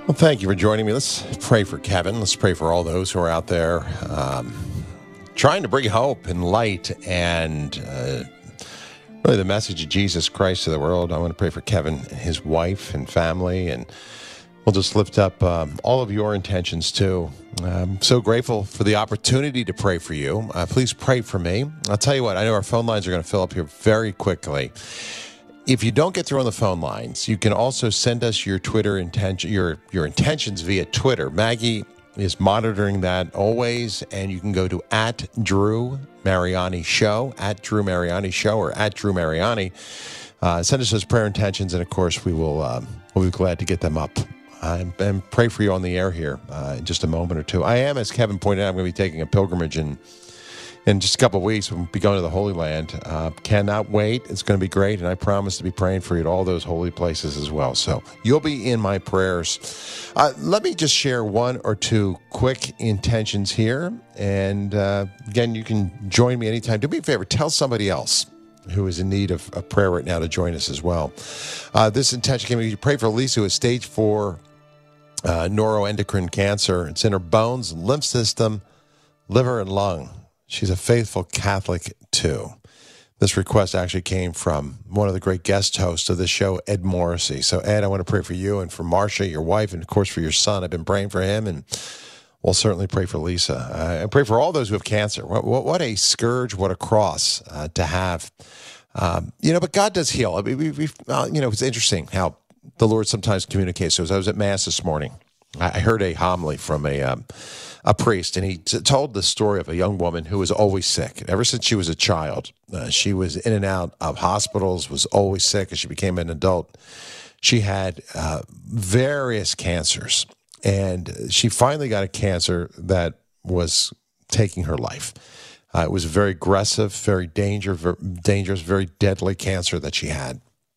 Well, thank you for joining me. Let's pray for Kevin. Let's pray for all those who are out there trying to bring hope and light and really the message of Jesus Christ to the world. I want to pray for Kevin and his wife and family, and we'll just lift up all of your intentions too. I'm so grateful for the opportunity to pray for you. Please pray for me. I'll tell you what, I know our phone lines are going to fill up here very quickly. If you don't get through on the phone lines, you can also send us your Twitter your intentions via Twitter. Maggie is monitoring that always, and you can go to @DrewMariani Show, @DrewMariani Show, or @DrewMariani. Send us those prayer intentions, and of course, we'll be glad to get them up and pray for you on the air here in just a moment or two. I am, as Kevin pointed out, I'm going to be taking a pilgrimage in just a couple of weeks. We'll be going to the Holy Land. Cannot wait. It's going to be great, and I promise to be praying for you at all those holy places as well. So you'll be in my prayers. Let me just share one or two quick intentions here. And again, you can join me anytime. Do me a favor. Tell somebody else who is in need of prayer right now to join us as well. This intention can be pray for Lisa, who has stage 4 neuroendocrine cancer. It's in her bones, lymph system, liver, and lung. She's a faithful Catholic, too. This request actually came from one of the great guest hosts of this show, Ed Morrissey. So, Ed, I want to pray for you and for Marcia, your wife, and, of course, for your son. I've been praying for him, and we'll certainly pray for Lisa. I pray for all those who have cancer. What a scourge, what a cross to have. But God does heal. I mean, it's interesting how the Lord sometimes communicates. So as I was at Mass this morning, I heard a homily from a priest, and he told the story of a young woman who was always sick. Ever since she was a child, she was in and out of hospitals, was always sick. As she became an adult, she had various cancers, and she finally got a cancer that was taking her life. It was a very aggressive, very dangerous, very deadly cancer that she had.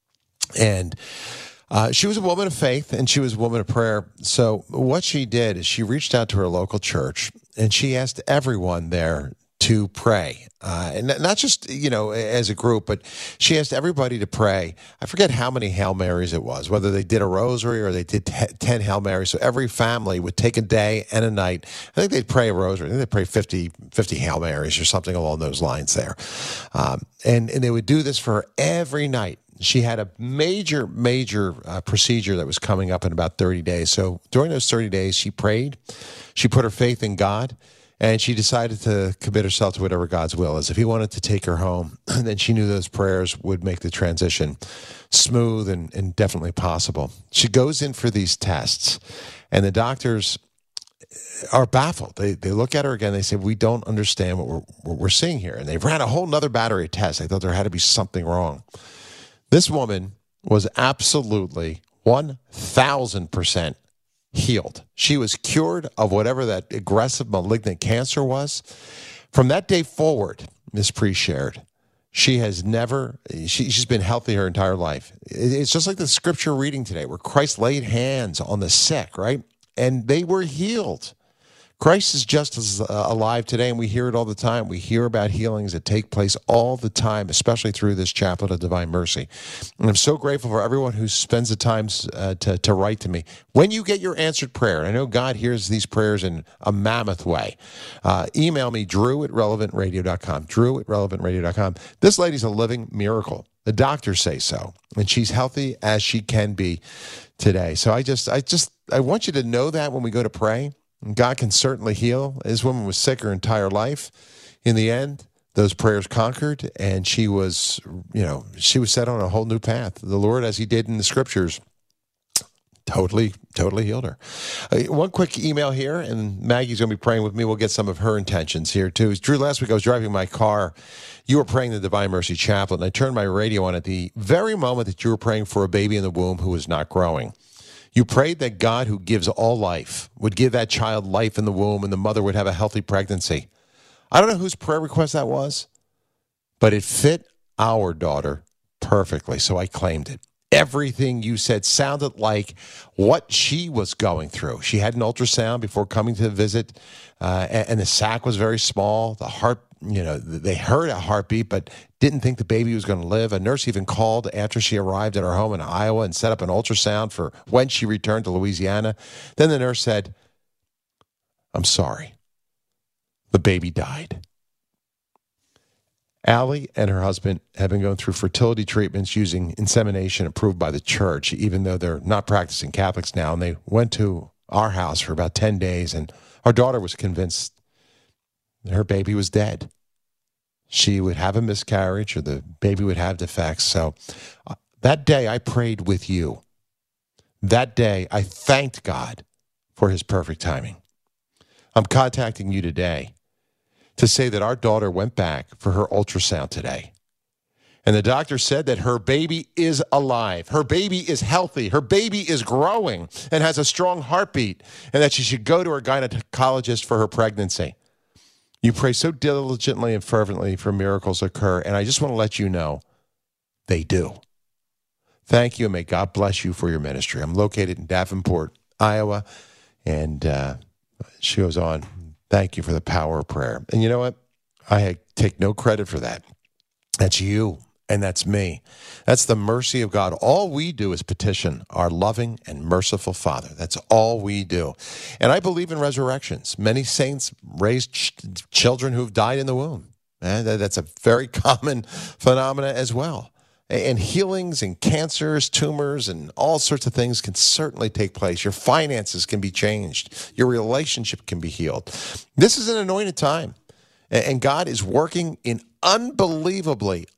And she was a woman of faith, and she was a woman of prayer. So what she did is she reached out to her local church, and she asked everyone there to pray. And not just, as a group, but she asked everybody to pray. I forget how many Hail Marys it was, whether they did a rosary or they did 10 Hail Marys. So every family would take a day and a night. I think they'd pray a rosary. I think they'd pray 50 Hail Marys or something along those lines there. And they would do this for her every night. She had a major procedure that was coming up in about 30 days. So during those 30 days, she prayed. She put her faith in God, and she decided to commit herself to whatever God's will is. If he wanted to take her home, then she knew those prayers would make the transition smooth and definitely possible. She goes in for these tests, and the doctors are baffled. They look at her again. They say, we don't understand what we're seeing here. And they ran a whole nother battery of tests. They thought there had to be something wrong. This woman was absolutely 1,000% healed. She was cured of whatever that aggressive malignant cancer was. From that day forward, Ms. Priest shared, she's been healthy her entire life. It's just like the scripture reading today where Christ laid hands on the sick, right? And they were healed. Christ is just as alive today, and we hear it all the time. We hear about healings that take place all the time, especially through this Chaplet of Divine Mercy. And I'm so grateful for everyone who spends the time to write to me. When you get your answered prayer, and I know God hears these prayers in a mammoth way, email me, drew@relevantradio.com, drew@relevantradio.com. This lady's a living miracle. The doctors say so, and she's healthy as she can be today. So I want you to know that when we go to pray, God can certainly heal. This woman was sick her entire life. In the end, those prayers conquered, and she was set on a whole new path. The Lord, as he did in the scriptures, totally healed her. One quick email here, and Maggie's going to be praying with me. We'll get some of her intentions here, too. Drew, last week I was driving my car. You were praying the Divine Mercy Chaplet, and I turned my radio on at the very moment that you were praying for a baby in the womb who was not growing. You prayed that God, who gives all life, would give that child life in the womb, and the mother would have a healthy pregnancy. I don't know whose prayer request that was, but it fit our daughter perfectly, so I claimed it. Everything you said sounded like what she was going through. She had an ultrasound before coming to the visit, and the sac was very small. The heart, they heard a heartbeat, but didn't think the baby was going to live. A nurse even called after she arrived at her home in Iowa and set up an ultrasound for when she returned to Louisiana. Then the nurse said, "I'm sorry. The baby died." Allie and her husband have been going through fertility treatments using insemination approved by the church, even though they're not practicing Catholics now. And they went to our house for about 10 days, and our daughter was convinced her baby was dead. She would have a miscarriage or the baby would have defects. So that day I prayed with you. That day I thanked God for his perfect timing. I'm contacting you today to say that our daughter went back for her ultrasound today. And the doctor said that her baby is alive. Her baby is healthy. Her baby is growing and has a strong heartbeat, and that she should go to her gynecologist for her pregnancy. You pray so diligently and fervently for miracles to occur, and I just want to let you know they do. Thank you, and may God bless you for your ministry. I'm located in Davenport, Iowa, and she goes on, thank you for the power of prayer. And you know what? I take no credit for that. That's you, and that's me. That's the mercy of God. All we do is petition our loving and merciful Father. That's all we do. And I believe in resurrections. Many saints raised children who've died in the womb. That's a very common phenomena as well. And healings and cancers, tumors, and all sorts of things can certainly take place. Your finances can be changed. Your relationship can be healed. This is an anointed time. And God is working in unbelievably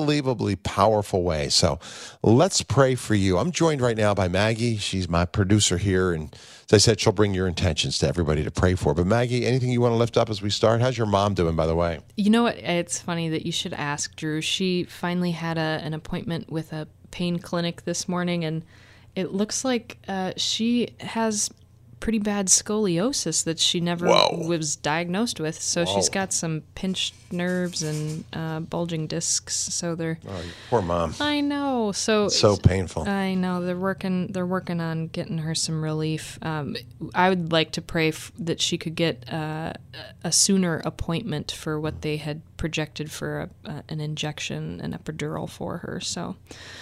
powerful ways. So let's pray for you. I'm joined right now by Maggie. She's my producer here. And as I said, she'll bring your intentions to everybody to pray for. But Maggie, anything you want to lift up as we start? How's your mom doing, by the way? You know what? It's funny that you should ask, Drew. She finally had an appointment with a pain clinic this morning, and it looks like she has pretty bad scoliosis that she never was diagnosed with. So she's got some pinched nerves and bulging discs. So they're poor mom. I know. So painful. I know they're working on getting her some relief. I would like to pray that she could get a sooner appointment for what they had projected for an injection, an epidural for her. So,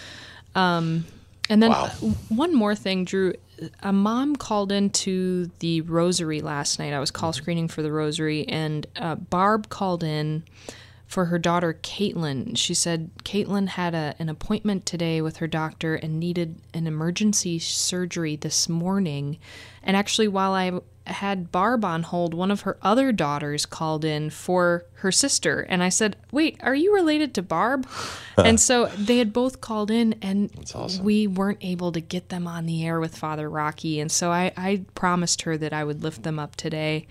and then one more thing, Drew. A mom called into the Rosary last night. I was call screening for the Rosary, and Barb called in for her daughter, Caitlin. She said Caitlin had an appointment today with her doctor and needed an emergency surgery this morning. And actually, while I had Barb on hold, one of her other daughters called in for her sister. And I said, wait, are you related to Barb? And so they had both called in, and that's awesome. We weren't able to get them on the air with Father Rocky. And so I promised her that I would lift them up today.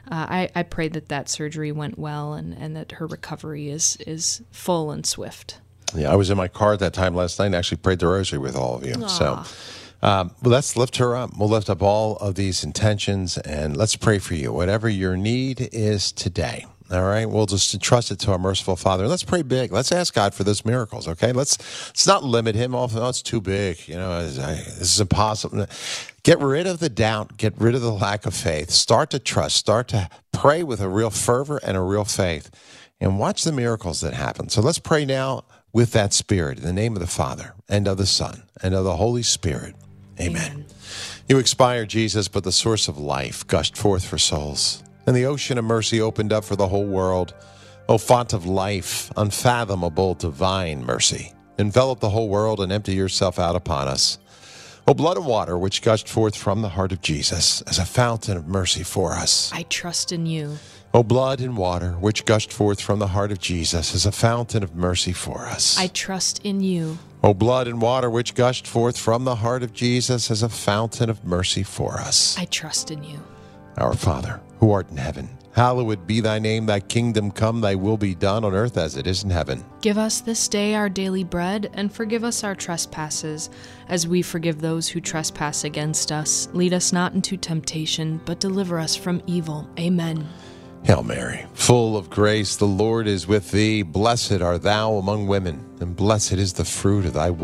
I prayed that surgery went well and that her recovery is full and swift. Yeah, I was in my car at that time last night and actually prayed the rosary with all of you. Aww. So let's lift her up. We'll lift up all of these intentions, and let's pray for you. Whatever your need is today, all right? We'll just entrust it to our merciful Father. Let's pray big. Let's ask God for those miracles, okay? Let's not limit him. Oh, it's too big. This is impossible. Get rid of the doubt. Get rid of the lack of faith. Start to trust. Start to pray with a real fervor and a real faith, and watch the miracles that happen. So let's pray now with that spirit, in the name of the Father, and of the Son, and of the Holy Spirit. Amen. You expired, Jesus, but the source of life gushed forth for souls, and the ocean of mercy opened up for the whole world. O font of life, unfathomable divine mercy, envelop the whole world and empty yourself out upon us. O blood and water, which gushed forth from the heart of Jesus as a fountain of mercy for us. I trust in you. O blood and water, which gushed forth from the heart of Jesus as a fountain of mercy for us. I trust in you. O blood and water, which gushed forth from the heart of Jesus as a fountain of mercy for us. I trust in you. Our Father, who art in heaven, hallowed be thy name. Thy kingdom come, thy will be done on earth as it is in heaven. Give us this day our daily bread, and forgive us our trespasses, as we forgive those who trespass against us. Lead us not into temptation, but deliver us from evil. Amen. Hail Mary, full of grace, the Lord is with thee. Blessed art thou among women, and blessed is the fruit of thy womb.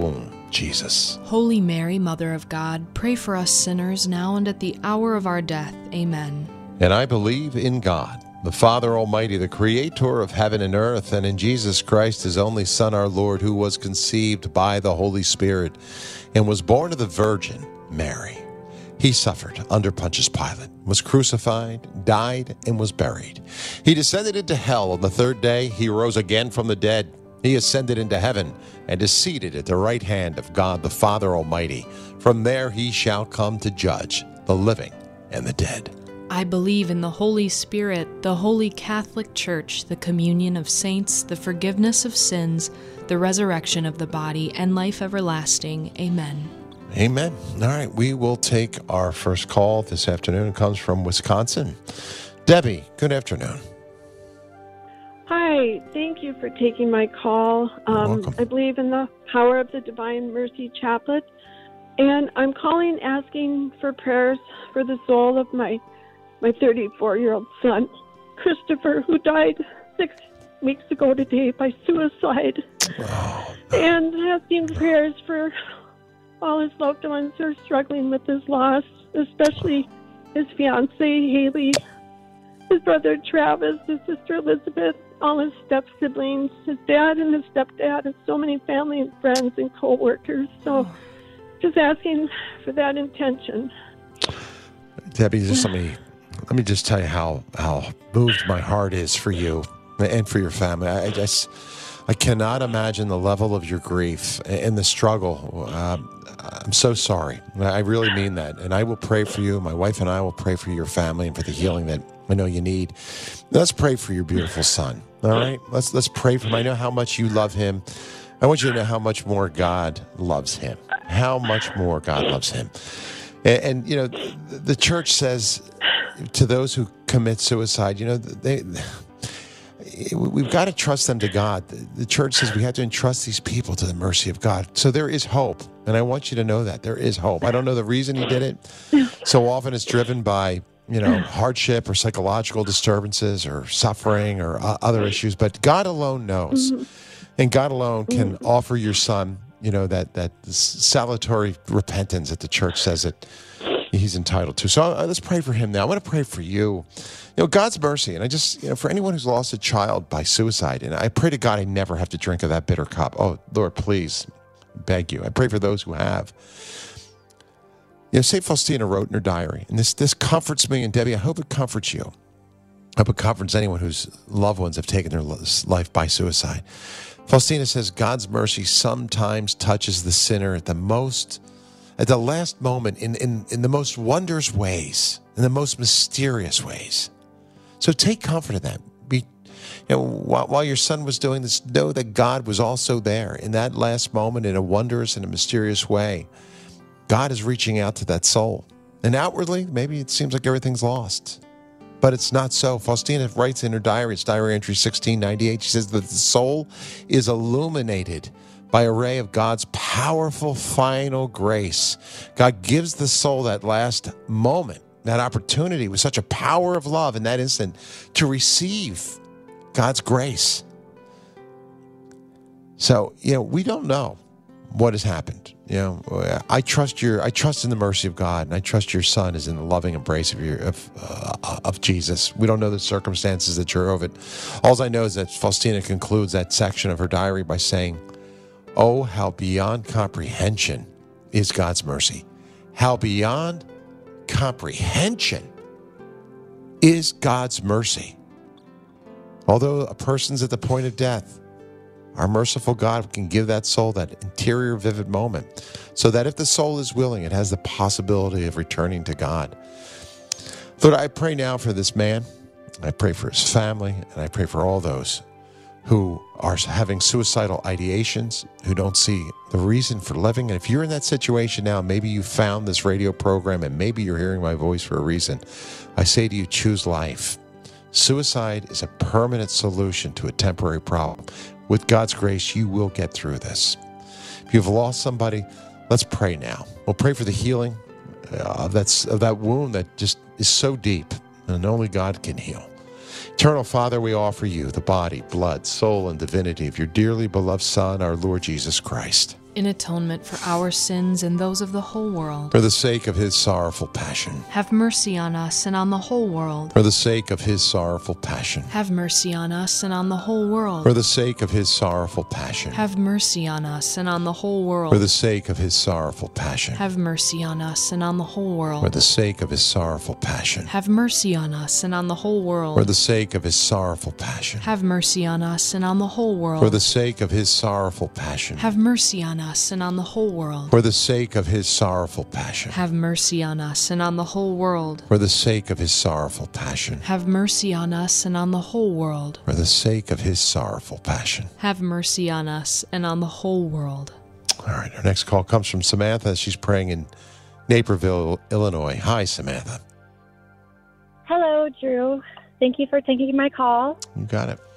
Jesus. Holy Mary, Mother of God, pray for us sinners now and at the hour of our death. Amen. And I believe in God, the Father Almighty, the creator of heaven and earth, and in Jesus Christ, his only Son, our Lord, who was conceived by the Holy Spirit and was born of the Virgin Mary. He suffered under Pontius Pilate, was crucified, died, and was buried. He descended into hell. On the third day, he rose again from the dead. He ascended into heaven and is seated at the right hand of God the Father Almighty. From there he shall come to judge the living and the dead. I believe in the Holy Spirit, the Holy Catholic Church, the communion of saints, the forgiveness of sins, the resurrection of the body, and life everlasting. Amen. Amen. All right, we will take our first call this afternoon. It comes from Wisconsin. Debbie, good afternoon. Hi, thank you for taking my call. Welcome. I believe in the power of the Divine Mercy Chaplet, and I'm calling asking for prayers for the soul of my 34-year-old son, Christopher, who died 6 weeks ago today by suicide, and asking prayers for all his loved ones who are struggling with his loss, especially his fiancée, Haley, his brother Travis, his sister Elizabeth, all his step-siblings, his dad and his stepdad, and so many family and friends and co-workers. So just asking for that intention. Debbie, just let me just tell you how moved my heart is for you and for your family. I cannot imagine the level of your grief and the struggle. I'm so sorry. I really mean that. And I will pray for you. My wife and I will pray for your family and for the healing that I know you need. Let's pray for your beautiful son. All right? Let's pray for him. I know how much you love him. I want you to know how much more God loves him. How much more God loves him. And you know, the church says to those who commit suicide, you know, we've got to trust them to God. The church says we have to entrust these people to the mercy of God. So there is hope. And I want you to know that there is hope. I don't know the reason he did it. So often it's driven by, you know, hardship or psychological disturbances or suffering or other issues. But God alone knows. And God alone can offer your son, you know, that salutary repentance that the church says that he's entitled to. So let's pray for him now. I want to pray for you. You know, God's mercy. And I just, you know, for anyone who's lost a child by suicide, and I pray to God I never have to drink of that bitter cup. Oh, Lord, please, beg you. I pray for those who have. You know, St. Faustina wrote in her diary, and this comforts me, and Debbie, I hope it comforts you. I hope it comforts anyone whose loved ones have taken their life by suicide. Faustina says, God's mercy sometimes touches the sinner at the last moment, in the most wondrous ways, in the most mysterious ways. So take comfort in that. While your son was doing this, know that God was also there in that last moment in a wondrous and a mysterious way. God is reaching out to that soul. And outwardly, maybe it seems like everything's lost. But it's not so. Faustina writes in her diary, it's diary entry 1698, she says that the soul is illuminated by a ray of God's powerful final grace. God gives the soul that last moment, that opportunity with such a power of love in that instant to receive God's grace. So, you know, we don't know what has happened. You know, I trust in the mercy of God, and I trust your son is in the loving embrace of Jesus. We don't know the circumstances that drove it. All I know is that Faustina concludes that section of her diary by saying, "Oh, how beyond comprehension is God's mercy. How beyond comprehension is God's mercy. Although a person's at the point of death, our merciful God can give that soul that interior vivid moment so that if the soul is willing, it has the possibility of returning to God." Lord, I pray now for this man. I pray for his family, and I pray for all those who are having suicidal ideations, who don't see the reason for living. And if you're in that situation now, maybe you found this radio program and maybe you're hearing my voice for a reason, I say to you, choose life. Suicide is a permanent solution to a temporary problem. With God's grace, you will get through this. If you've lost somebody, let's pray now. We'll pray for the healing of that wound that just is so deep and only God can heal. Eternal Father, we offer you the body, blood, soul, and divinity of your dearly beloved Son, our Lord Jesus Christ. In atonement for our sins and those of the whole world. For the sake of his sorrowful passion. Have mercy on us and on the whole world. For the sake of his sorrowful passion. Have mercy on us and on the whole world. For the sake of his sorrowful passion. Have mercy on us and on the whole world. For the sake of his sorrowful passion. Have mercy on us and on the whole world. For the sake of his sorrowful passion. Have mercy on us and on the whole world. For the sake of his sorrowful passion. Have mercy on us and on the whole world. For the sake of his sorrowful passion. Have mercy on us and on the whole world. For the sake of his sorrowful passion. Have mercy on us and on the whole world. For the sake of his sorrowful passion. Have mercy on us and on the whole world. For the sake of his sorrowful passion. Have mercy on us and on the whole world. All right, our next call comes from Samantha. She's praying in Naperville, Illinois. Hi, Samantha. Hello, Drew. Thank you for taking my call. You got it.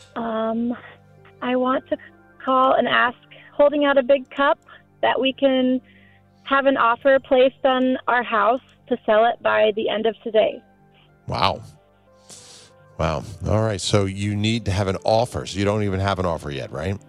I want to call and ask, holding out a big cup, that we can have an offer placed on our house to sell it by the end of today. Wow. All right, so you need to have an offer. So you don't even have an offer yet, right?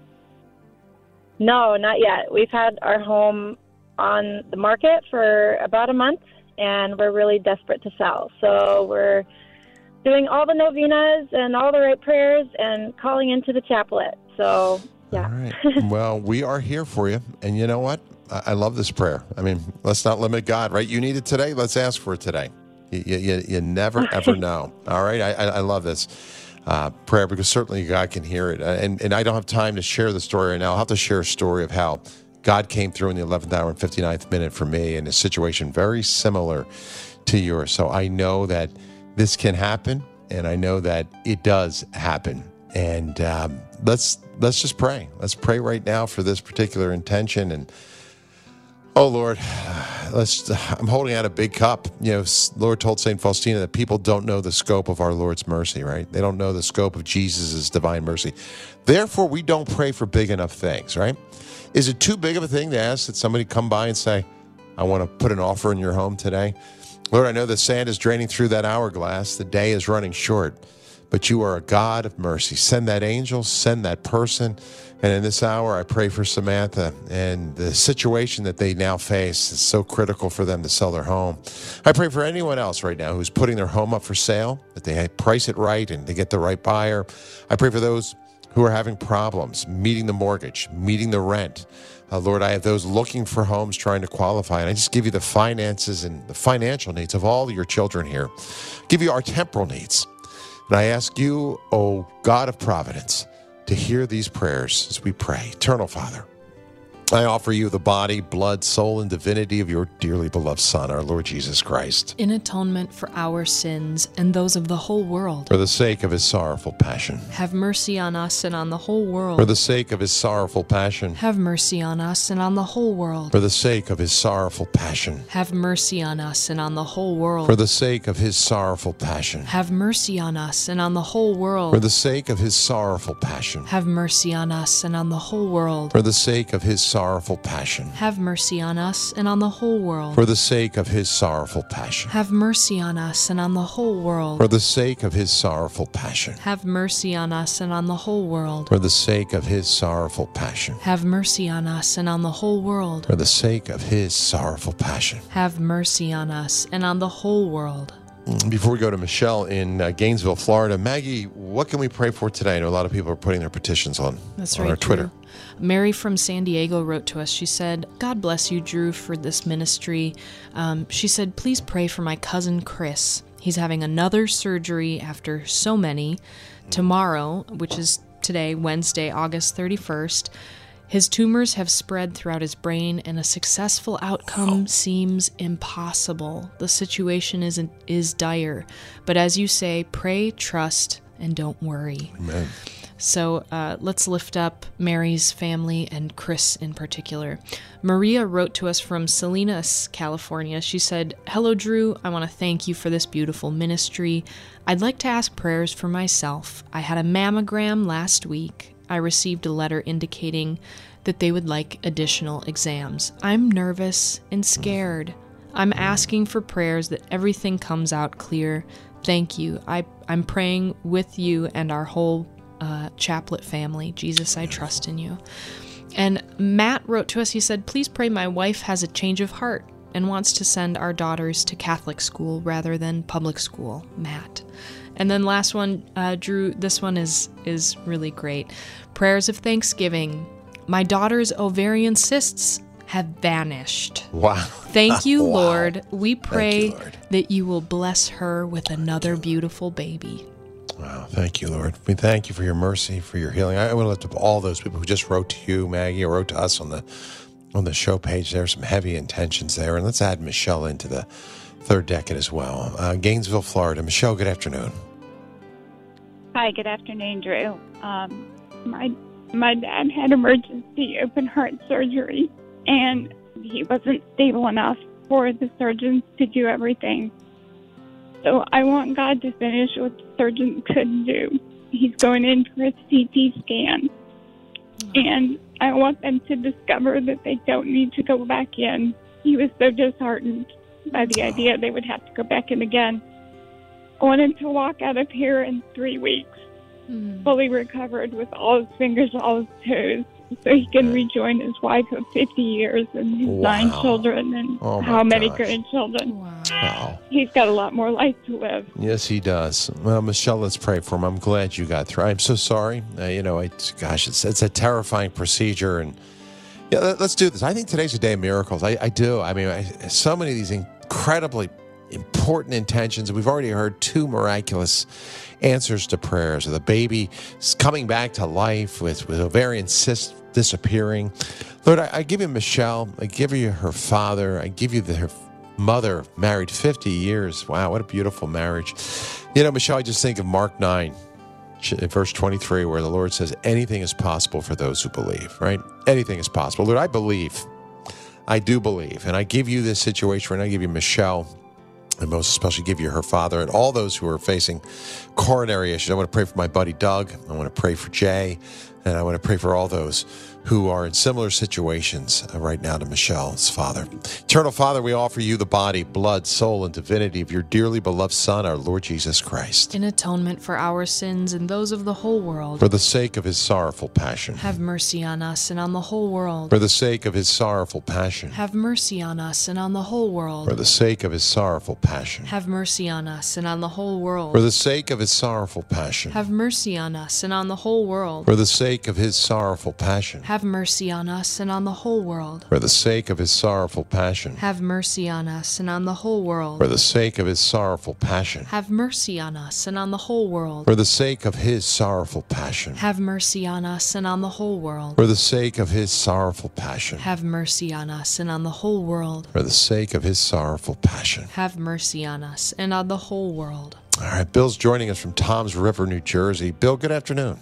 No, not yet. We've had our home on the market for about a month, and we're really desperate to sell. So we're doing all the novenas and all the right prayers and calling into the chaplet. So, yeah. All right. Well, we are here for you. And you know what? I love this prayer. I mean, let's not limit God, right? You need it today. Let's ask for it today. You never, ever know. All right? I love this prayer because certainly God can hear it. And I don't have time to share the story right now. I'll have to share a story of how God came through in the 11th hour and 59th minute for me in a situation very similar to yours. So I know that this can happen, and I know that it does happen. And let's just pray. Let's pray right now for this particular intention. And oh Lord, I'm holding out a big cup. You know, Lord told St. Faustina that people don't know the scope of our Lord's mercy, right? They don't know the scope of Jesus' divine mercy. Therefore, we don't pray for big enough things, right? Is it too big of a thing to ask that somebody come by and say, I want to put an offer in your home today? Lord, I know the sand is draining through that hourglass. The day is running short, but you are a God of mercy. Send that angel, send that person. And in this hour, I pray for Samantha and the situation that they now face is so critical for them to sell their home. I pray for anyone else right now who's putting their home up for sale, that they price it right and they get the right buyer. I pray for those who are having problems meeting the mortgage, meeting the rent. Lord, I have those looking for homes trying to qualify, and I just give you the finances and the financial needs of all your children here. Give you our temporal needs. And I ask you, O God of providence, to hear these prayers as we pray. Eternal Father, I offer you the body, blood, soul, and divinity of your dearly beloved Son, our Lord Jesus Christ. In atonement for our sins and those of the whole world. For the sake of his sorrowful passion. Have mercy on us and on the whole world. For the sake of his sorrowful passion. Have mercy on us and on the whole world. For the sake of his sorrowful passion. Have mercy on us and on the whole world. For the sake of his sorrowful passion. Have mercy on us and on the whole world. For the sake of his sorrowful passion. Have mercy on us and on the whole world. For the sake of his sorrowful passion. Have mercy on us and on the whole world. For the sake of his sorrowful passion. Have mercy on us and on the whole world. For the sake of his sorrowful passion. Have mercy on us and on the whole world. For the sake of his sorrowful passion. Have mercy on us and on the whole world. For the sake of his sorrowful passion. Have mercy on us and on the whole world. Before we go to Michelle in Gainesville, Florida, Maggie, what can we pray for today? I know a lot of people are putting their petitions on our Twitter. Drew. Mary from San Diego wrote to us. She said, God bless you, Drew, for this ministry. She said, please pray for my cousin Chris. He's having another surgery after so many. Tomorrow, which is today, Wednesday, August 31st, his tumors have spread throughout his brain, and a successful outcome seems impossible. The situation is dire. But as you say, pray, trust, and don't worry. Amen. So let's lift up Mary's family and Chris in particular. Maria wrote to us from Salinas, California. She said, hello, Drew. I want to thank you for this beautiful ministry. I'd like to ask prayers for myself. I had a mammogram last week. I received a letter indicating that they would like additional exams. I'm nervous and scared. I'm asking for prayers that everything comes out clear. Thank you. I'm praying with you and our whole chaplet family. Jesus, I trust in you. And Matt wrote to us. He said, please pray my wife has a change of heart and wants to send our daughters to Catholic school rather than public school. Matt. And then last one, Drew, this one is really great. Prayers of thanksgiving. My daughter's ovarian cysts have vanished. Wow. Thank you, Wow. Lord. We pray you, Lord. that you will bless her with another beautiful baby. Wow, thank you, Lord. We thank you for your mercy, for your healing. I want to lift up all those people who just wrote to you, Maggie, or wrote to us on the show page. There are some heavy intentions there. And let's add Michelle into the third decade as well. Gainesville, Florida. Michelle, good afternoon. Hi, good afternoon, Drew. My dad had emergency open heart surgery, and he wasn't stable enough for the surgeons to do everything. So I want God to finish what the surgeon couldn't do. He's going in for a CT scan, and I want them to discover that they don't need to go back in. He was so disheartened by the idea they would have to go back in again. I want him to walk out of here in 3 weeks, fully recovered with all his fingers, all his toes, so he can rejoin his wife of 50 years and his 9 children and how many grandchildren. Wow. He's got a lot more life to live. Yes, he does. Well, Michelle, let's pray for him. I'm glad you got through. I'm so sorry. It's a terrifying procedure. And yeah, let's do this. I think today's a day of miracles. I do. I mean, so many of these incredibly important intentions. We've already heard 2 miraculous answers to prayers. The baby coming back to life with ovarian cysts disappearing. Lord, I give you Michelle. I give you her father. I give you her mother, married 50 years. Wow, what a beautiful marriage. You know, Michelle, I just think of Mark 9, verse 23, where the Lord says, anything is possible for those who believe, right? Anything is possible. Lord, I believe. I do believe. And I give you this situation, and I give you Michelle, and most especially give you her father and all those who are facing coronary issues. I want to pray for my buddy Doug. I want to pray for Jay. And I want to pray for all those who are in similar situations right now to Michelle's father. Eternal Father, we offer you the body, blood, soul, and divinity of your dearly beloved Son, our Lord Jesus Christ. In atonement for our sins and those of the whole world. For the sake of his sorrowful passion. Have mercy on us and on the whole world. For the sake of his sorrowful passion. Have mercy on us and on the whole world. For the sake of his sorrowful passion. Have mercy on us and on the whole world. For the sake of his sorrowful passion. Have mercy on us and on the whole world. For the sake of his sorrowful passion. Have mercy on us and on the whole world. For the sake of his sorrowful passion. Have mercy on us and on the whole world. For the sake of his sorrowful passion. Have mercy on us and on the whole world. For the sake of his sorrowful passion. Have mercy on us and on the whole world. For the sake of his sorrowful passion. Have mercy on us and on the whole world. For the sake of his sorrowful passion. Have mercy on us and on the whole world. All right, Bill's joining us from Toms River, New Jersey. Bill, good afternoon.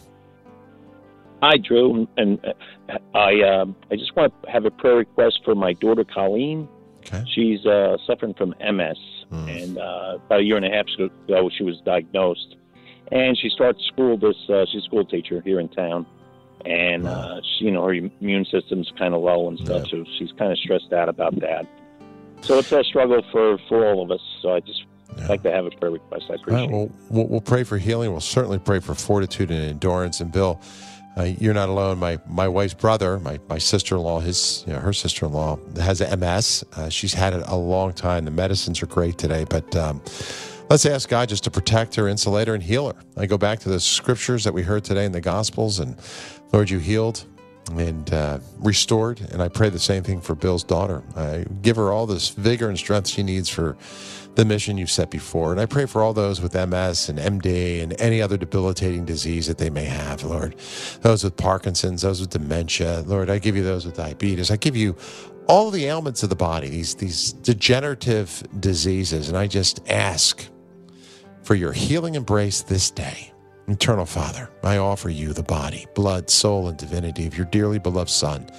Hi, Drew, and I just want to have a prayer request for my daughter, Colleen. Okay. She's suffering from MS, and about a year and a half ago, she was diagnosed. And she starts school. She's a school teacher here in town, and she, her immune system's kind of low and stuff, so she's kind of stressed out about that. So it's a struggle for all of us. So I just like to have a prayer request. I appreciate it. We'll pray for healing. We'll certainly pray for fortitude and endurance. And Bill, you're not alone. My wife's brother, my sister-in-law, her sister-in-law has MS. She's had it a long time. The medicines are great today, but let's ask God just to protect her, insulate her, and heal her. I go back to the scriptures that we heard today in the Gospels, and Lord, you healed and restored, and I pray the same thing for Bill's daughter. I give her all this vigor and strength she needs for the mission you've set before. And I pray for all those with MS and MD and any other debilitating disease that they may have, Lord. Those with Parkinson's, those with dementia. Lord, I give you those with diabetes. I give you all the ailments of the body, these degenerative diseases. And I just ask for your healing embrace this day. Eternal Father, I offer you the body, blood, soul, and divinity of your dearly beloved Son,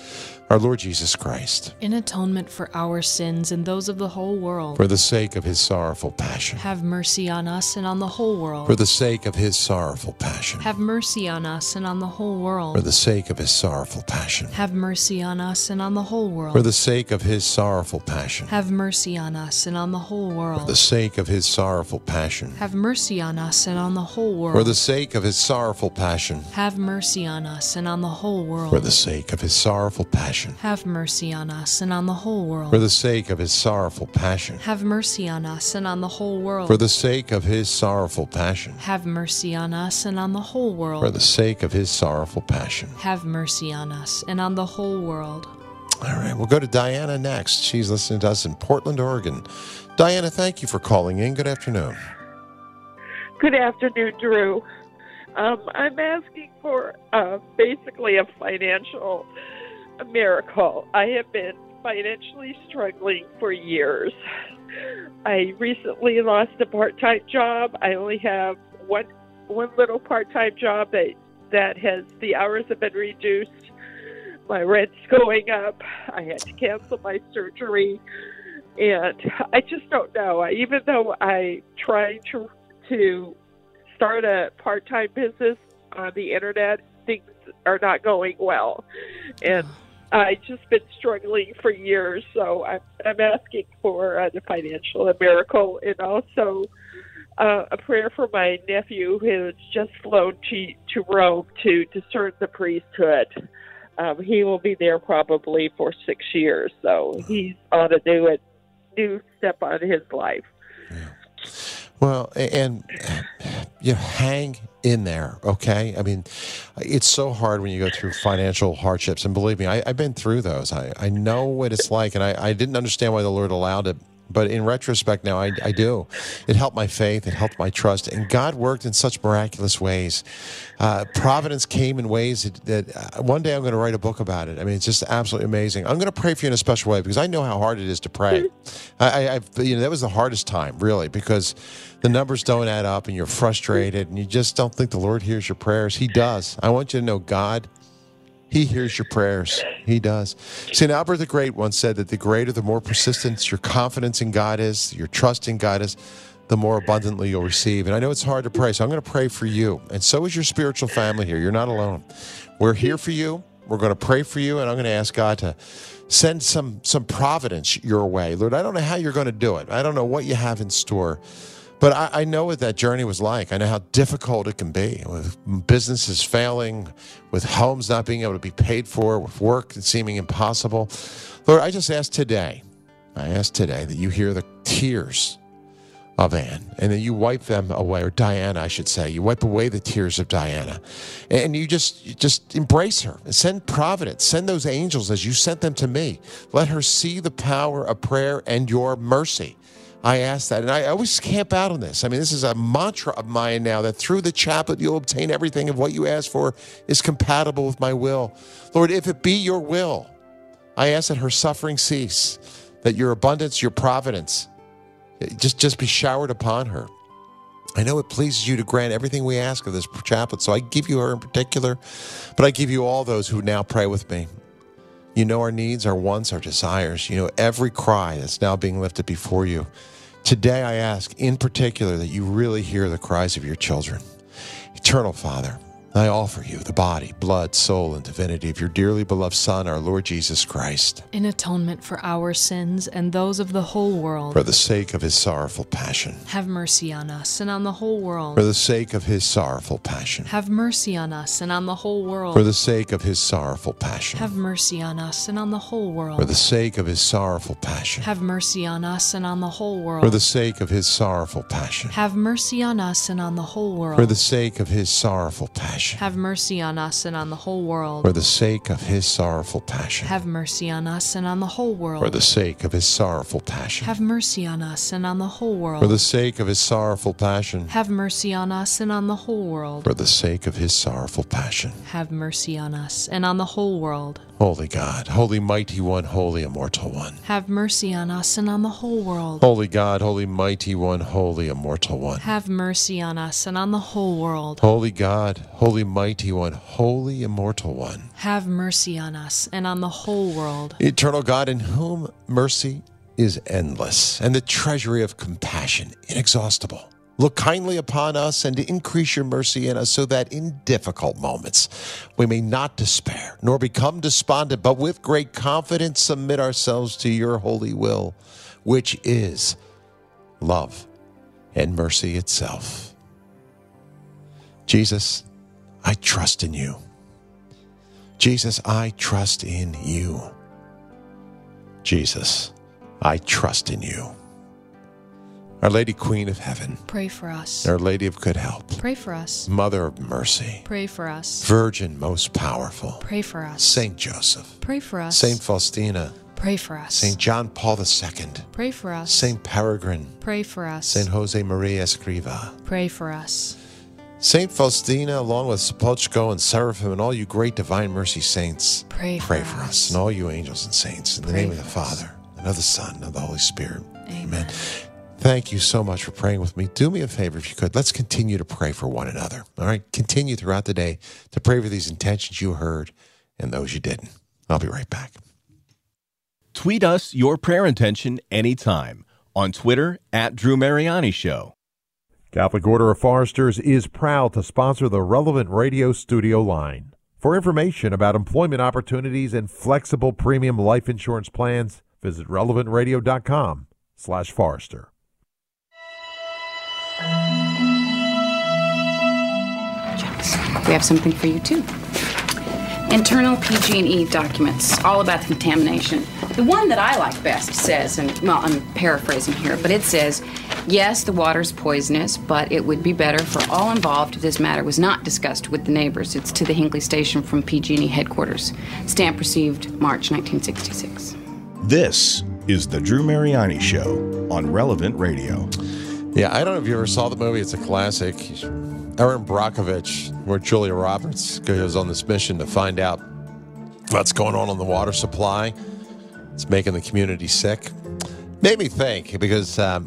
our Lord Jesus Christ, in atonement for our sins and those of the whole world, for the sake of his sorrowful passion, have mercy on us and on the whole world. for the sake of his sorrowful passion, Have mercy on us and on the whole world. for the sake of his sorrowful passion, Have mercy on us and on the whole world. for the sake of his sorrowful passion, Have mercy on us and on the whole for world. the sake of his sorrowful passion, Have mercy on us and on the whole world. for the sake of his sorrowful passion, Have mercy on us and on the whole world. for the sake of his sorrowful passion, Have mercy on us and on the whole world. for the sake of his sorrowful passion, Have mercy on us and on the whole world. for the sake of his sorrowful passion, Have mercy on us and on the whole world. for the sake of his sorrowful passion. Have mercy on us and on the whole world. All right, we'll go to Diana next. She's listening to us in Portland, Oregon. Diana, thank you for calling in. Good afternoon. Good afternoon, Drew. I'm asking for basically a financial miracle. I have been financially struggling for years. I recently lost a part-time job. I only have one little part-time job that has the hours have been reduced. My rent's going up. I had to cancel my surgery, and I just don't know. Even though I tried to start a part-time business on the internet, things are not going well, and I've just been struggling for years. So I'm asking for a financial miracle, and also a prayer for my nephew who's just flown to Rome to discern the priesthood. He will be there probably for 6 years, so he's on a new step on his life. Well, and you hang in there, okay? I mean, it's so hard when you go through financial hardships, and believe me, I've been through those. I know what it's like, and I didn't understand why the Lord allowed it. But in retrospect now, I do. It helped my faith. It helped my trust. And God worked in such miraculous ways. Providence came in ways that one day I'm going to write a book about it. I mean, it's just absolutely amazing. I'm going to pray for you in a special way because I know how hard it is to pray. That was the hardest time, really, because the numbers don't add up and you're frustrated and you just don't think the Lord hears your prayers. He does. I want you to know God, He hears your prayers. He does. St. Albert the Great once said that the greater, the more persistent your confidence in God is, your trust in God is, the more abundantly you'll receive. And I know it's hard to pray, so I'm going to pray for you. And so is your spiritual family here. You're not alone. We're here for you. We're going to pray for you, and I'm going to ask God to send some providence your way. Lord, I don't know how you're going to do it. I don't know what you have in store. But I know what that journey was like. I know how difficult it can be with businesses failing, with homes not being able to be paid for, with work seeming impossible. Lord, I ask today that you hear the tears of Anne and that you wipe them away, or Diana, I should say. You wipe away the tears of Diana. And you just embrace her and send providence. Send those angels as you sent them to me. Let her see the power of prayer and your mercy. I ask that, and I always camp out on this. I mean, this is a mantra of mine now, that through the chaplet you'll obtain everything of what you ask for is compatible with my will. Lord, if it be your will, I ask that her suffering cease, that your abundance, your providence, just be showered upon her. I know it pleases you to grant everything we ask of this chaplet, so I give you her in particular, but I give you all those who now pray with me. You know our needs, our wants, our desires. You know every cry that's now being lifted before you. Today I ask in particular that you really hear the cries of your children. Eternal Father, I offer you the body, blood, soul, and divinity of your dearly beloved Son, our Lord Jesus Christ, in atonement for our sins and those of the whole world. For the sake of his sorrowful passion. Have mercy on us and on the whole world. For the sake of his sorrowful passion. Have mercy on us and on the whole world. For the sake of his sorrowful passion. Have mercy on us and on the whole world. For the sake of his sorrowful passion. Have mercy on us and on the whole world. For the sake of his sorrowful passion. Have mercy on us and on the whole world. For the sake of his sorrowful passion. Have mercy on us and on the whole world. For the sake of his sorrowful passion. Have mercy on us and on the whole world. For the sake of his sorrowful passion. Have mercy on us and on the whole world. For the sake of his sorrowful passion. Have mercy on us and on the whole world. For the sake of his sorrowful passion. Have mercy on us and on the whole world. Holy God, Holy Mighty One, Holy Immortal One. Have mercy on us and on the whole world. Holy God, Holy Mighty One, Holy Immortal One. Have mercy on us and on the whole world. Holy God, Holy Mighty One, Holy Immortal One. Have mercy on us and on the whole world. Eternal God, in whom mercy is endless and the treasury of compassion inexhaustible. Look kindly upon us and increase your mercy in us so that in difficult moments we may not despair nor become despondent, but with great confidence submit ourselves to your holy will, which is love and mercy itself. Jesus, I trust in you. Jesus, I trust in you. Jesus, I trust in you. Our Lady Queen of Heaven, Pray for us. Our Lady of Good Help, Pray for us. Mother of Mercy, Pray for us. Virgin most powerful, Pray for us. Saint Joseph, Pray for us. Saint Faustina, Pray for us. Saint John Paul II, Pray for us. Saint Peregrine, Pray for us. Saint Jose Maria Escriva, Pray for us. Saint Faustina, along with Sepulchre and Seraphim and all you great divine mercy saints, Pray for for us. us. And all you angels and saints, in the Pray name of the for us. Father, and of the Son, and of the Holy Spirit. Amen. Thank you so much for praying with me. Do me a favor if you could. Let's continue to pray for one another. All right? Continue throughout the day to pray for these intentions you heard and those you didn't. I'll be right back. Tweet us your prayer intention anytime on Twitter @Drew Mariani Show. Catholic Order of Foresters is proud to sponsor the Relevant Radio Studio line. For information about employment opportunities and flexible premium life insurance plans, visit relevantradio.com/Forester. We have something for you, too. Internal PG&E documents, all about the contamination. The one that I like best says, and well, I'm paraphrasing here, but it says, yes, the water's poisonous, but it would be better for all involved if this matter was not discussed with the neighbors. It's to the Hinckley Station from PG&E headquarters. Stamp received March 1966. This is The Drew Mariani Show on Relevant Radio. Yeah, I don't know if you ever saw the movie. It's a classic. Erin Brockovich, where Julia Roberts goes on this mission to find out what's going on in the water supply. It's making the community sick. Made me think because, there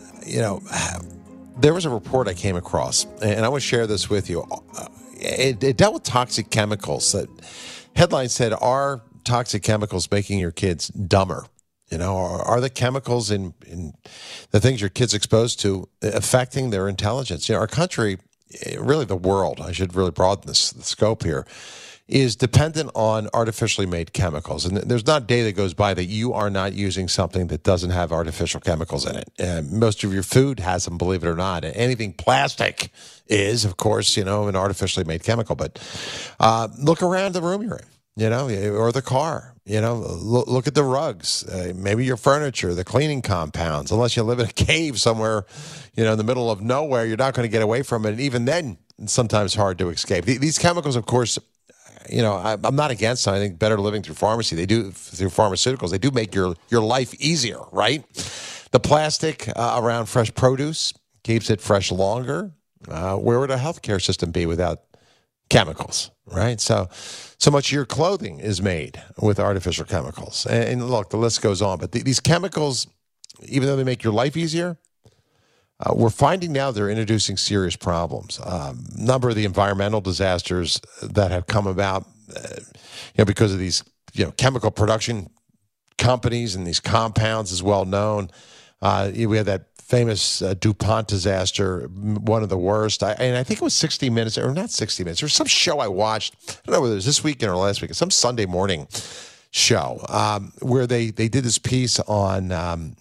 was a report I came across, and I want to share this with you. It dealt with toxic chemicals. That headline said, "Are toxic chemicals making your kids dumber?" Are the chemicals in the things your kids exposed to affecting their intelligence? Our country, really the world, I should really broaden the scope here, is dependent on artificially made chemicals. And there's not a day that goes by that you are not using something that doesn't have artificial chemicals in it. Most of your food has them, believe it or not. Anything plastic is, of course, an artificially made chemical. But look around the room you're in. Or the car, look at the rugs, maybe your furniture, the cleaning compounds. Unless you live in a cave somewhere, in the middle of nowhere, you're not going to get away from it. And even then, it's sometimes hard to escape. These chemicals, of course, I'm not against them. I think better living through pharmacy. They do, through pharmaceuticals, they do make your life easier, right? The plastic around fresh produce keeps it fresh longer. Where would a healthcare system be without chemicals, right? So much of your clothing is made with artificial chemicals. And look, the list goes on. But these chemicals, even though they make your life easier, we're finding now they're introducing serious problems. A number of the environmental disasters that have come about, because of these, chemical production companies and these compounds is well known. We had that famous DuPont disaster, one of the worst. And I think it was 60 Minutes, or not 60 Minutes. There was some show I watched, I don't know whether it was this weekend or last weekend, some Sunday morning show where they did this piece on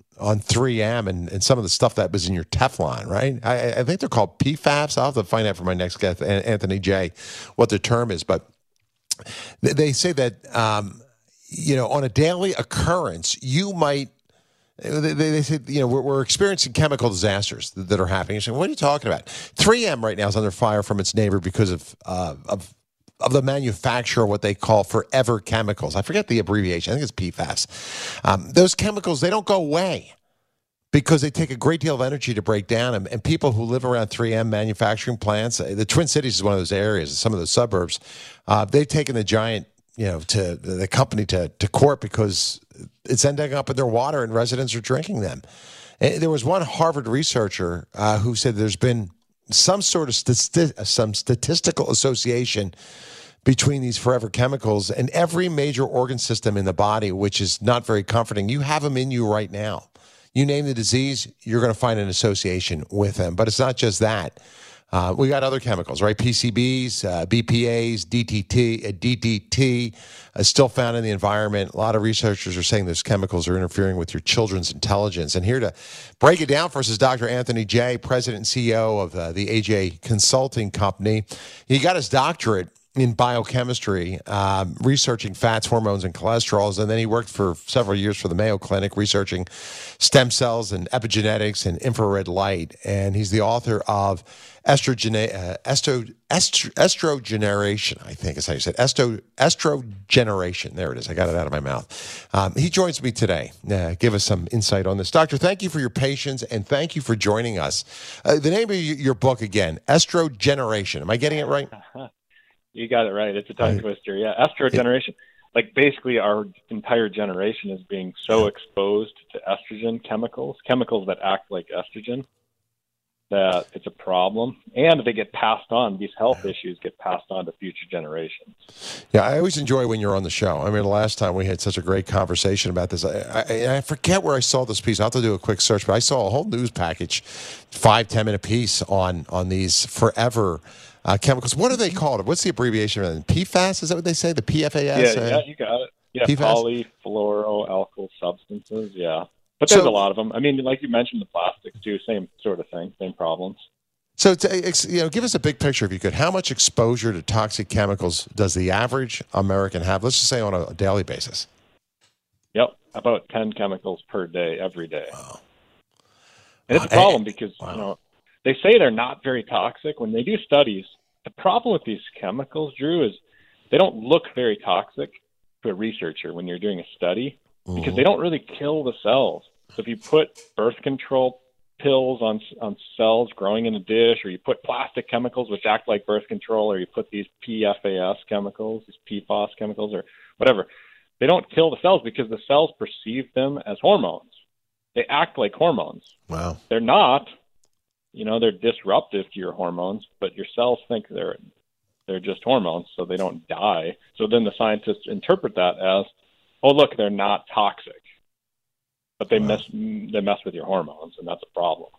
3M and some of the stuff that was in your Teflon, right? I think they're called PFAS. I'll have to find out from my next guest, Anthony J., what the term is. But they say that, on a daily occurrence, you might, they say, we're experiencing chemical disasters that are happening. You're saying, what are you talking about? 3M right now is under fire from its neighbor because of the manufacture of what they call forever chemicals. I forget the abbreviation. I think it's PFAS. Those chemicals, they don't go away because they take a great deal of energy to break down. And people who live around 3M manufacturing plants, the Twin Cities is one of those areas, some of those suburbs, they've taken the giant to the company to court because it's ending up in their water and residents are drinking them. And there was one Harvard researcher who said there's been some sort of some statistical association between these forever chemicals and every major organ system in the body, which is not very comforting. You have them in you right now. You name the disease, you're going to find an association with them. But it's not just that. We got other chemicals, right? PCBs, BPAs, DDT, still found in the environment. A lot of researchers are saying those chemicals are interfering with your children's intelligence. And here to break it down for us is Dr. Anthony Jay, President and CEO of the AJ Consulting Company. He got his doctorate in biochemistry, researching fats, hormones, and cholesterols. And then he worked for several years for the Mayo Clinic, researching stem cells and epigenetics and infrared light. And he's the author of Estrogeneration, I think is how you said Estrogeneration. There it is. I got it out of my mouth. He joins me today. Give us some insight on this. Doctor, thank you for your patience and thank you for joining us. The name of your book again, Estrogeneration. Am I getting it right? You got it right. It's a tongue twister. Yeah, estrogeneration. Like basically our entire generation is being so exposed to estrogen chemicals that act like estrogen, that it's a problem. And they get passed on. These health issues get passed on to future generations. Yeah, I always enjoy when you're on the show. I mean, the last time we had such a great conversation about this. I forget where I saw this piece. I'll have to do a quick search, but I saw a whole news package, 5-10 minute piece on these forever chemicals. What are they called? What's the abbreviation of them? PFAS? Is that what they say? The PFAS? Yeah, you got it. Yeah, polyfluoroalkyl substances. Yeah, but there's a lot of them. I mean, like you mentioned, the plastics too. Same sort of thing. Same problems. So, give us a big picture, if you could. How much exposure to toxic chemicals does the average American have? Let's just say on a daily basis. Yep, about 10 chemicals per day, every day. Wow. And it's a problem because they say they're not very toxic. When they do studies, the problem with these chemicals, Drew, is they don't look very toxic to a researcher when you're doing a study because they don't really kill the cells. So if you put birth control pills on cells growing in a dish, or you put plastic chemicals which act like birth control, or you put these PFAS chemicals, these PFAS chemicals, or whatever, they don't kill the cells because the cells perceive them as hormones. They act like hormones. Wow. They're not. They're disruptive to your hormones, but your cells think they're just hormones, so they don't die. So then the scientists interpret that as, oh, look, they're not toxic, but they mess with your hormones, and that's a problem.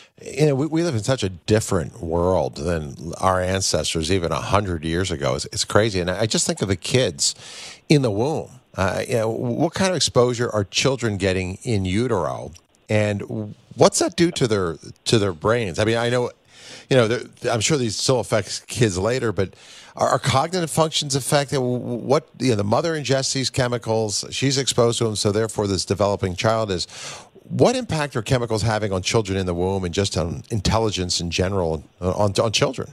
We live in such a different world than our ancestors even 100 years ago. It's crazy, and I just think of the kids in the womb. What kind of exposure are children getting in utero? And what's that do to their brains? I mean, I know, I'm sure these still affect kids later, but are cognitive functions affected? What the mother ingests these chemicals, she's exposed to them, so therefore this developing child is. What impact are chemicals having on children in the womb and just on intelligence in general on children?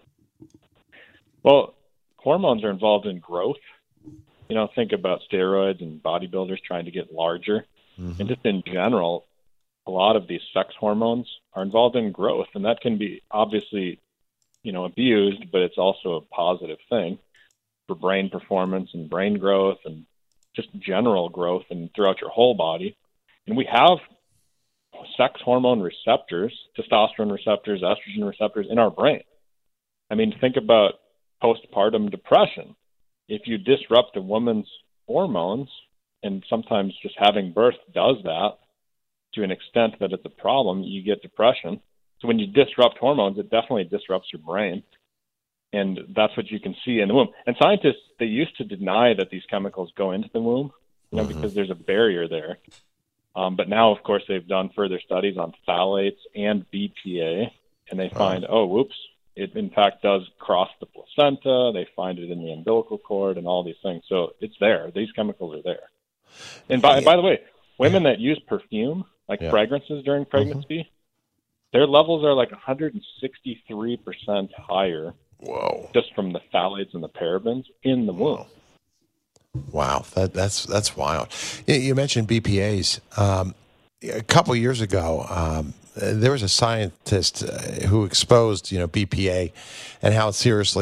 Well, hormones are involved in growth. Think about steroids and bodybuilders trying to get larger, and just in general. A lot of these sex hormones are involved in growth, and that can be obviously, abused, but it's also a positive thing for brain performance and brain growth and just general growth and throughout your whole body. And we have sex hormone receptors, testosterone receptors, estrogen receptors in our brain. I mean, think about postpartum depression. If you disrupt a woman's hormones, and sometimes just having birth does that, to an extent that it's a problem, you get depression. So when you disrupt hormones, it definitely disrupts your brain. And that's what you can see in the womb. And scientists, they used to deny that these chemicals go into the womb, because there's a barrier there. But now, of course, they've done further studies on phthalates and BPA, and they find, it in fact does cross the placenta. They find it in the umbilical cord and all these things. So it's there. These chemicals are there. And by the way, women that use perfume, like fragrances during pregnancy, their levels are like 163% higher. Whoa! Just from the phthalates and the parabens in the womb. Wow, that's wild. You mentioned BPAs. A couple of years ago, there was a scientist who exposed BPA and how it seriously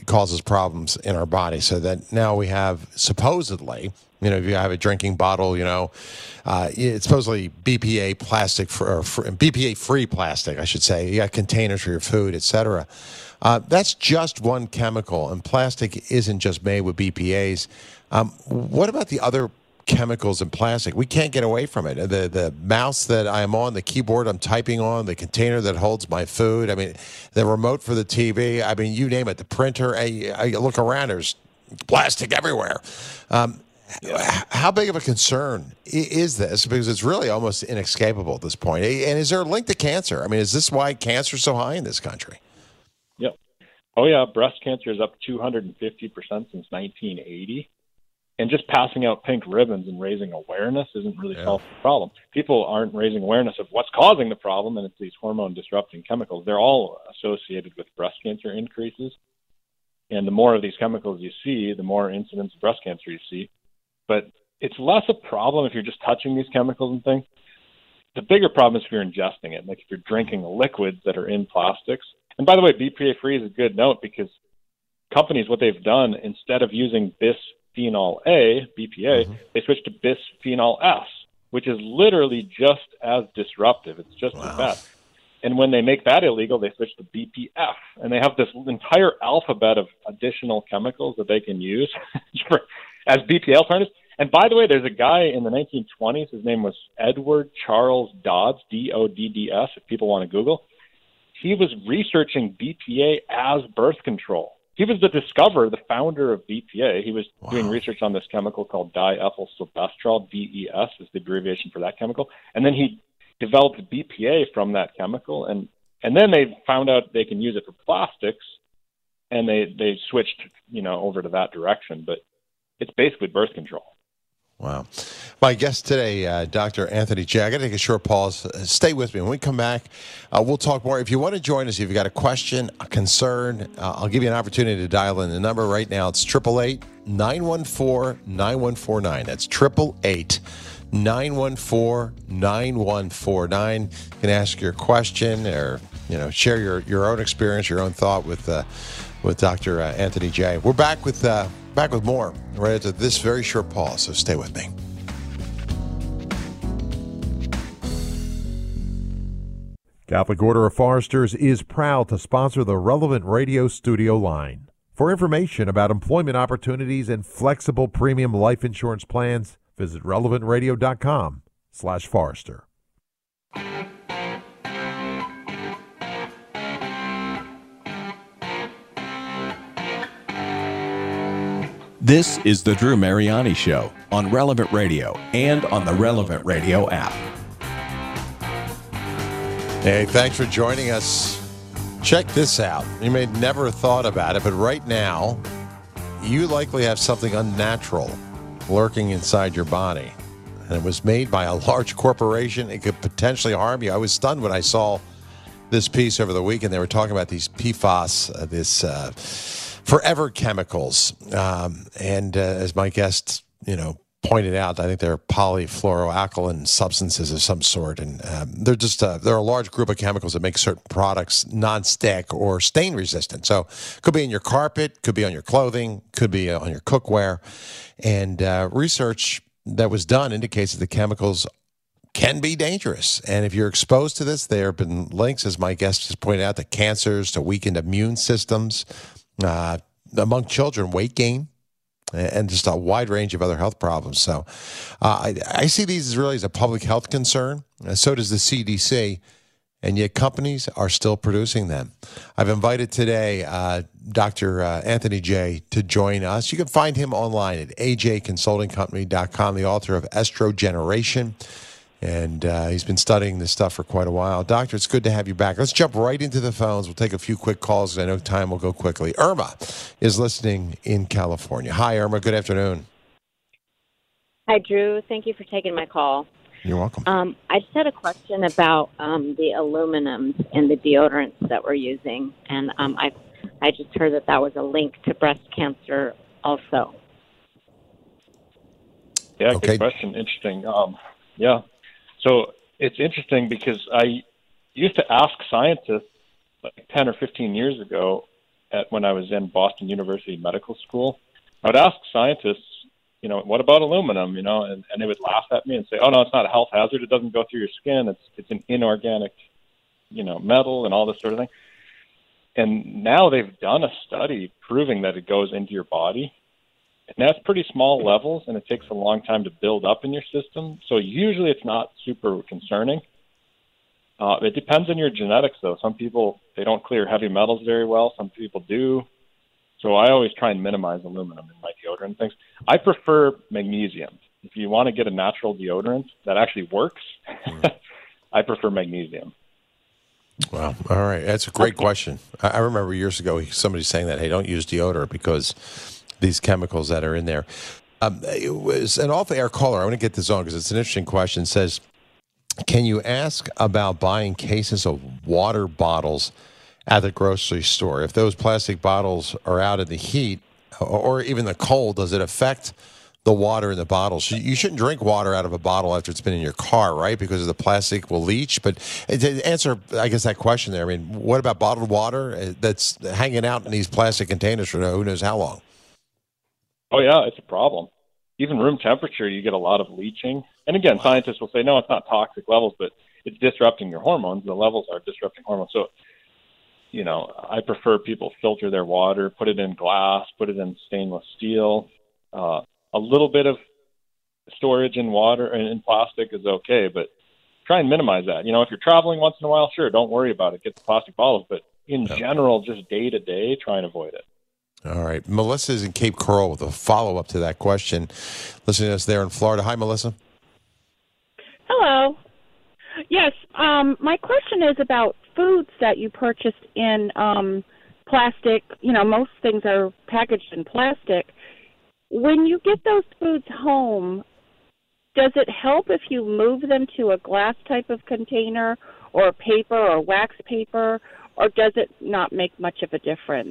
causes problems in our body. So that now we have supposedly, if you have a drinking bottle, it's supposedly BPA plastic or BPA-free plastic, I should say. You got containers for your food, etc. That's just one chemical, and plastic isn't just made with BPAs. What about the other chemicals in plastic? We can't get away from it. The mouse that I'm on, the keyboard I'm typing on, the container that holds my food, the remote for the TV, you name it, the printer. I look around, there's plastic everywhere. How big of a concern is this? Because it's really almost inescapable at this point. And is there a link to cancer? Is this why cancer is so high in this country? Yep. Oh, yeah. Breast cancer is up 250% since 1980. And just passing out pink ribbons and raising awareness isn't really solving the problem. People aren't raising awareness of what's causing the problem, and it's these hormone-disrupting chemicals. They're all associated with breast cancer increases. And the more of these chemicals you see, the more incidence of breast cancer you see. But it's less a problem if you're just touching these chemicals and things. The bigger problem is if you're ingesting it, like if you're drinking liquids that are in plastics. And by the way, BPA-free is a good note because companies, what they've done, instead of using bisphenol A, BPA, they switched to bisphenol S, which is literally just as disruptive. It's just as bad. And when they make that illegal, they switch to BPF. And they have this entire alphabet of additional chemicals that they can use as BPA alternatives. And by the way, there's a guy in the 1920s. His name was Edward Charles Dodds, D-O-D-D-S, if people want to Google. He was researching BPA as birth control. He was the discoverer, the founder of BPA. He was doing research on this chemical called diethylsylvestrol, DES is the abbreviation for that chemical. And then he developed BPA from that chemical. And then they found out they can use it for plastics, and they switched, over to that direction. But it's basically birth control. Wow. My guest today, Dr. Anthony J. I got to take a short pause. Stay with me. When we come back, we'll talk more. If you want to join us, if you've got a question, a concern, I'll give you an opportunity to dial in. The number right now, it's 888-914-9149. That's 888-914-9149. You can ask your question or, share your own experience, your own thought with Dr. Anthony J. We're back with more right after this very short pause, so stay with me. Catholic Order of Foresters is proud to sponsor the Relevant Radio studio line. For information about employment opportunities and flexible premium life insurance plans, visit relevantradio.com/Forester. This is the Drew Mariani Show on Relevant Radio and on the Relevant Radio app. Hey, thanks for joining us. Check this out. You may have never thought about it, but right now, you likely have something unnatural lurking inside your body. And it was made by a large corporation. It could potentially harm you. I was stunned when I saw this piece over the weekend. They were talking about these PFAS, this forever chemicals. And as my guest, pointed out, I think they're polyfluoroalkyl substances of some sort. And they're a large group of chemicals that make certain products non-stick or stain resistant. So it could be in your carpet, could be on your clothing, could be on your cookware. And research that was done indicates that the chemicals can be dangerous. And if you're exposed to this, there have been links, as my guest just pointed out, to cancers, to weakened immune systems, among children, weight gain, and just a wide range of other health problems. So I see these really as a public health concern. So does the CDC, and yet companies are still producing them. I've invited today Dr. Anthony J. to join us. You can find him online at ajconsultingcompany.com, the author of Estrogeneration. And he's been studying this stuff for quite a while. Doctor, it's good to have you back. Let's jump right into the phones. We'll take a few quick calls because I know time will go quickly. Irma is listening in California. Hi, Irma. Good afternoon. Hi, Drew. Thank you for taking my call. You're welcome. I just had a question about the aluminums in the deodorants that we're using. And I just heard that was a link to breast cancer also. Yeah, good question. Interesting. Yeah. So it's interesting because I used to ask scientists like 10 or 15 years ago when I was in Boston University Medical School, I would ask scientists, what about aluminum? And they would laugh at me and say, oh, no, it's not a health hazard. It doesn't go through your skin. It's an inorganic, metal and all this sort of thing. And now they've done a study proving that it goes into your body. And that's pretty small levels, and it takes a long time to build up in your system. So usually it's not super concerning. It depends on your genetics, though. Some people, they don't clear heavy metals very well. Some people do. So I always try and minimize aluminum in my deodorant and things. I prefer magnesium. If you want to get a natural deodorant that actually works, I prefer magnesium. Wow. All right. That's a great question. I remember years ago somebody saying that, hey, don't use deodorant because these chemicals that are in there. It was an off-air caller. I want to get this on because it's an interesting question. It says, can you ask about buying cases of water bottles at the grocery store? If those plastic bottles are out in the heat or even the cold, does it affect the water in the bottles? You shouldn't drink water out of a bottle after it's been in your car, right? Because the plastic will leach. But to answer, I guess, that question there, I mean, what about bottled water that's hanging out in these plastic containers for who knows how long? Oh, yeah, it's a problem. Even room temperature, you get a lot of leaching. And again, scientists will say, no, it's not toxic levels, but it's disrupting your hormones. The levels are disrupting hormones. So, I prefer people filter their water, put it in glass, put it in stainless steel. A little bit of storage in water and in plastic is okay, but try and minimize that. If you're traveling once in a while, sure, don't worry about it. Get the plastic bottles. But in general, just day to day, try and avoid it. All right. Melissa is in Cape Coral with a follow-up to that question. Listening to us there in Florida. Hi, Melissa. Hello. Yes, my question is about foods that you purchased in plastic. Most things are packaged in plastic. When you get those foods home, does it help if you move them to a glass type of container or paper or wax paper, or does it not make much of a difference?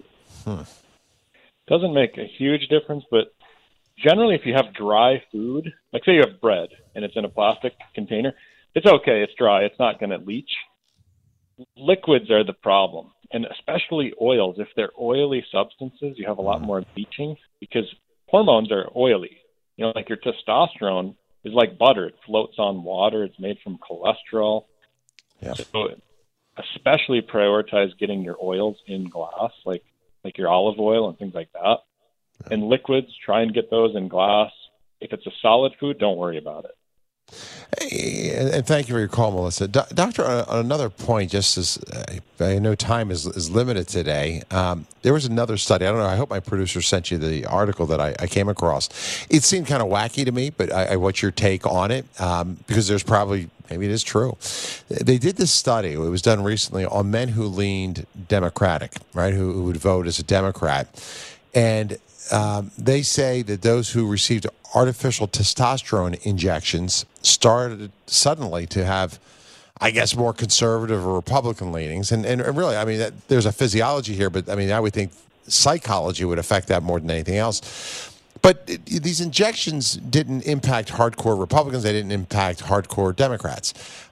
Doesn't make a huge difference, but generally if you have dry food, like say you have bread and it's in a plastic container, it's okay, it's dry, it's not going to leach. Liquids are the problem, and especially oils. If they're oily substances, you have a lot more leaching because hormones are oily. Like your testosterone is like butter. It floats on water. It's made from cholesterol. Yeah. So especially prioritize getting your oils in glass, like your olive oil and things like that. And liquids, try and get those in glass. If it's a solid food, don't worry about it. Hey, and thank you for your call, Melissa. Doctor, on another point, just as I know time is limited today, there was another study. I don't know. I hope my producer sent you the article that I came across. It seemed kind of wacky to me, but what's your take on it? Because there's probably, maybe it is true. They did this study. It was done recently on men who leaned Democratic, right, who would vote as a Democrat. And they say that those who received artificial testosterone injections started suddenly to have, I guess, more conservative or Republican leanings. And really, I mean, there's a physiology here, but I mean, I would think psychology would affect that more than anything else. But these injections didn't impact hardcore Republicans. They didn't impact hardcore Democrats.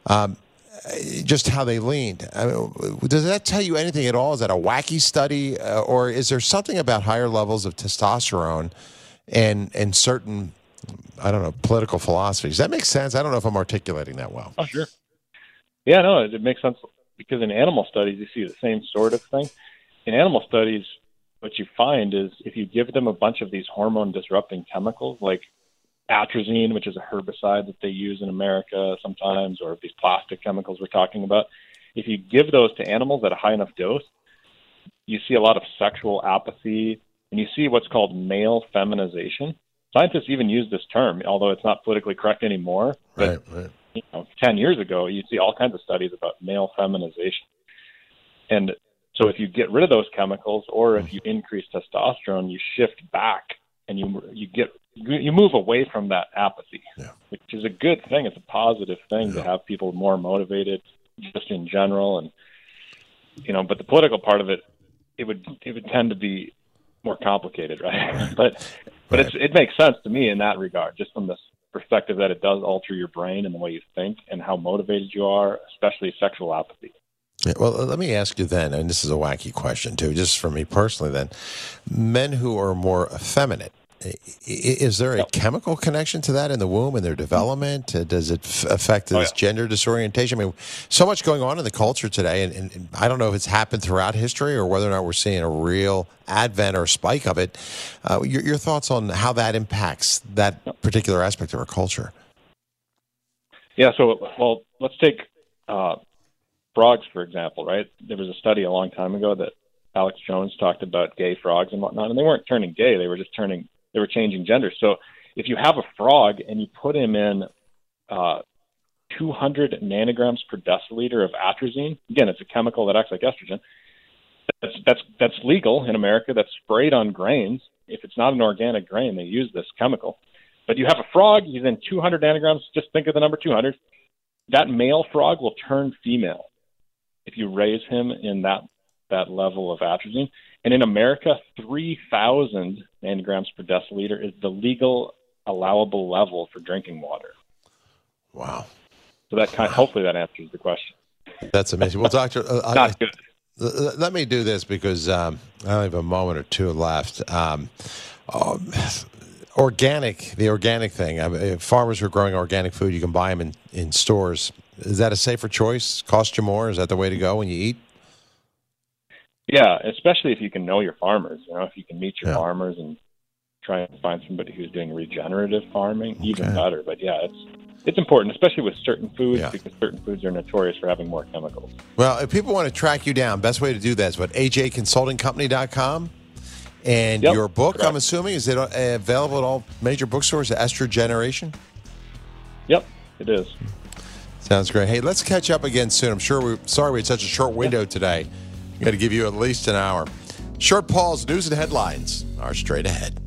Just how they leaned. I mean, does that tell you anything at all? Is that a wacky study, or is there something about higher levels of testosterone and certain, I don't know, political philosophies? Does that make sense? I don't know if I'm articulating that well. Oh, sure. Yeah, no, it makes sense because in animal studies you see the same sort of thing. In animal studies, what you find is if you give them a bunch of these hormone-disrupting chemicals like atrazine, which is a herbicide that they use in America sometimes, or these plastic chemicals we're talking about, if you give those to animals at a high enough dose, you see a lot of sexual apathy, and you see what's called male feminization. Scientists even use this term, although it's not politically correct anymore. But, right. 10 years ago, you'd see all kinds of studies about male feminization. And so if you get rid of those chemicals, or if you increase testosterone, you shift back and you move away from that apathy, which is a good thing. It's a positive thing to have people more motivated just in general. And, but the political part of it, it would tend to be more complicated, right? but it makes sense to me in that regard, just from this perspective that it does alter your brain and the way you think and how motivated you are, especially sexual apathy. Yeah, well, let me ask you then, and this is a wacky question too, just for me personally then. Men who are more effeminate, is there a chemical connection to that in the womb and their development? Does it affect this gender disorientation? I mean, so much going on in the culture today, and I don't know if it's happened throughout history or whether or not we're seeing a real advent or spike of it. Your thoughts on how that impacts that particular aspect of our culture? Yeah, so, well, let's take frogs, for example, right? There was a study a long time ago that Alex Jones talked about gay frogs and whatnot, and they weren't turning gay, they were just changing gender. So if you have a frog and you put him in 200 nanograms per deciliter of atrazine, again, it's a chemical that acts like estrogen, that's legal in America. That's sprayed on grains. If it's not an organic grain, they use this chemical. But you have a frog, he's in 200 nanograms, just think of the number 200. That male frog will turn female if you raise him in that level of atrazine. And in America, 3,000 nanograms per deciliter is the legal allowable level for drinking water. Wow. So that hopefully that answers the question. That's amazing. Well, Doctor, not good. Let me do this because I only have a moment or two left. The organic thing. I mean, farmers who are growing organic food, you can buy them in stores. Is that a safer choice? Cost you more? Is that the way to go when you eat? Yeah, especially if you can know your farmers. If you can meet your farmers and try and find somebody who's doing regenerative farming, even better. But yeah, it's important, especially with certain foods, because certain foods are notorious for having more chemicals. Well, if people want to track you down, best way to do that is ajconsultingcompany.com. And your book, correct. I'm assuming, is it available at all major bookstores, Estrogeneration? Yep, it is. Sounds great. Hey, let's catch up again soon. I'm sure sorry we had such a short window today. Got to give you at least an hour. Short Paul's news and headlines are straight ahead.